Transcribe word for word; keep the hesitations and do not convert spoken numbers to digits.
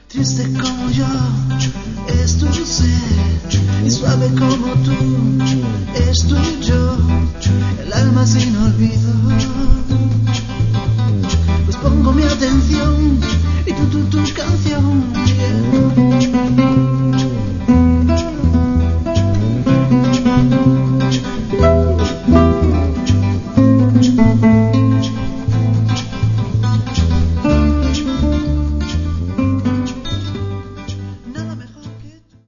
Triste como yo, es dulce y suave como tú, es tuyo, el alma sin olvido. Pues pongo mi atención y tú, tú, tu canción.